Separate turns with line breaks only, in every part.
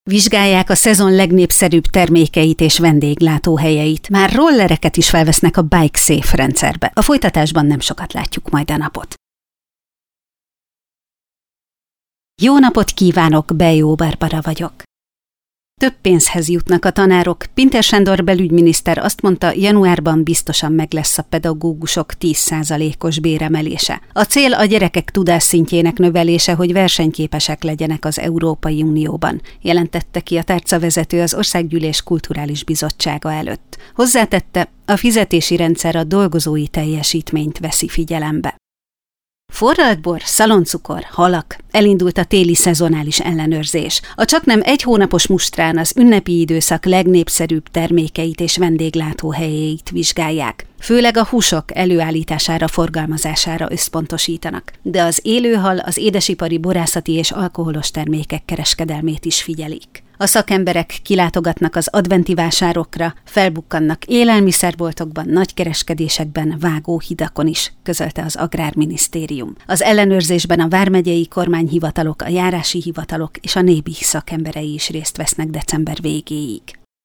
Vizsgálják a szezon legnépszerűbb termékeit és vendéglátóhelyeit. Már rollereket is felvesznek a Bike Safe rendszerbe. A folytatásban nem sokat látjuk majd a napot. Jó napot kívánok, Bejó Barbara vagyok. Több pénzhez jutnak a tanárok. Pintér Sándor belügyminiszter azt mondta, januárban biztosan meg lesz a pedagógusok 10%-os béremelése. A cél a gyerekek tudásszintjének növelése, hogy versenyképesek legyenek az Európai Unióban, jelentette ki a tárcavezető az Országgyűlés Kulturális Bizottsága előtt. Hozzátette, a fizetési rendszer a dolgozói teljesítményt veszi figyelembe. Forralt bor, szaloncukor, halak. Elindult a téli szezonális ellenőrzés. A csaknem egy hónapos mustrán az ünnepi időszak legnépszerűbb termékeit és vendéglátóhelyeit vizsgálják. Főleg a húsok előállítására, forgalmazására összpontosítanak, de az élőhal, az édesipari, borászati és alkoholos termékek kereskedelmét is figyelik. A szakemberek kilátogatnak az adventi vásárokra, felbukkannak élelmiszerboltokban, nagykereskedésekben, vágóhidakon is, közölte az Agrárminisztérium. Az ellenőrzésben a vármegyei kormányhivatalok, a járási hivatalok és a NÉBI szakemberei is részt vesznek december végéig.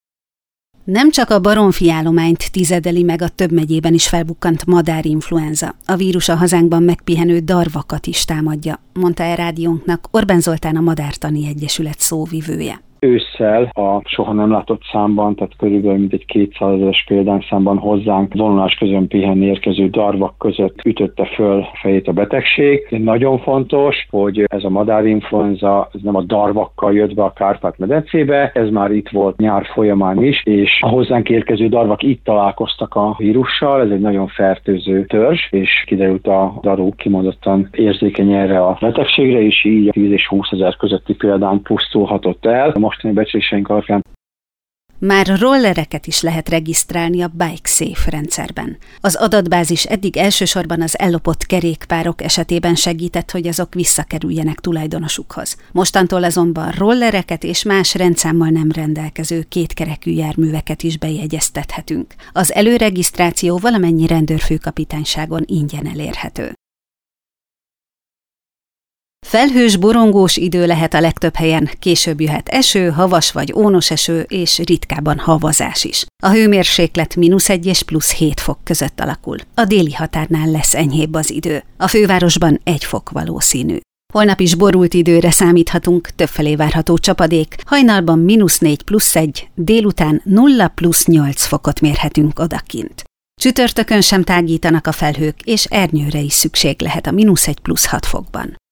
Nem csak a baromfi állományt tizedeli meg, a több megyében is felbukkant madárinfluenza. A vírus a hazánkban megpihenő darvakat is támadja, mondta el rádiónknak Orbán Zoltán, a Madártani Egyesület szóvivője.
Ősszel a soha nem látott számban, tehát körülbelül mintegy 200 000-es példányszámban hozzánk vonulás közön pihenni érkező darvak között ütötte föl fejét a betegség. Nagyon fontos, hogy ez a madárinfluenza ez nem a darvakkal jött be a Kárpát-medencébe, ez már itt volt nyár folyamán is, és a hozzánk érkező darvak itt találkoztak a vírussal, ez egy nagyon fertőző törzs, és kiderült a darú kimondottan érzékeny erre a betegségre, és így 10 és 20 000 közötti példány pusztulhatott el. Mostani becsléseink alapján.
Már rollereket is lehet regisztrálni a Bike Safe rendszerben. Az adatbázis eddig elsősorban az ellopott kerékpárok esetében segített, hogy azok visszakerüljenek tulajdonosukhoz. Mostantól azonban rollereket és más rendszámmal nem rendelkező kétkerekű járműveket is bejegyeztethetünk. Az előregisztráció valamennyi rendőrfőkapitányságon ingyen elérhető. Felhős, borongós idő lehet a legtöbb helyen, később jöhet eső, havas vagy ónos eső, és ritkában havazás is. A hőmérséklet -1 és +7 fok között alakul. A déli határnál lesz enyhébb az idő. A fővárosban 1 fok valószínű. Holnap is borult időre számíthatunk, többfelé várható csapadék, hajnalban -4 +1, délután 0 +8 fokot mérhetünk odakint. Csütörtökön sem tágítanak a felhők, és ernyőre is szükség lehet a -1 +6 fokban.